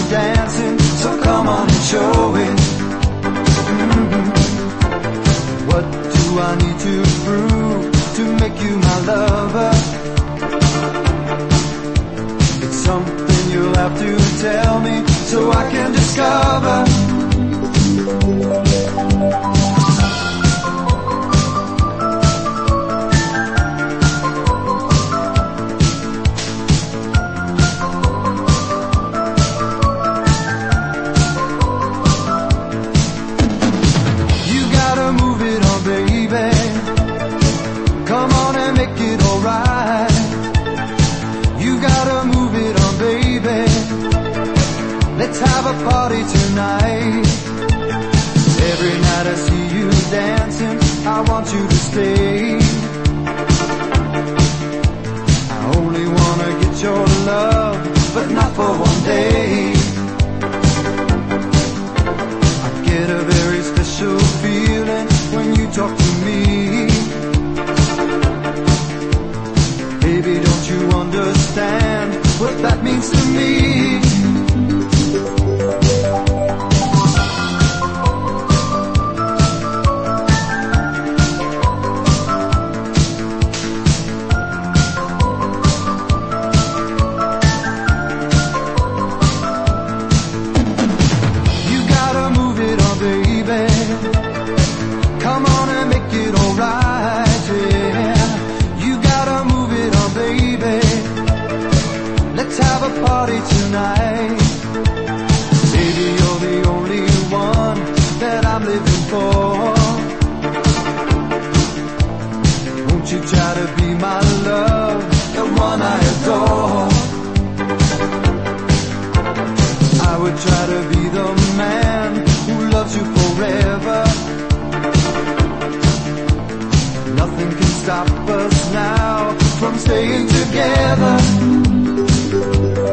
dancing, so come on and show it. What do I need to prove to make you my lover? It's something you'll have to tell me so I can discover. Come on and make it alright. You gotta move it on, baby. Let's have a party tonight. Every night I see you dancing, I want you to stay. I only wanna get your love, but not for one day. I get a very special feeling when you talk to me. Baby, don't you understand what that means to me? You gotta move it on, baby. Come on and make it alright, yeah. You gotta move it on, baby. Let's have a party tonight. Baby, you're the only one that I'm living for. Won't you try to be my love, the one I adore? I would try to be the man who loves you forever. Nothing can stop us now from staying together.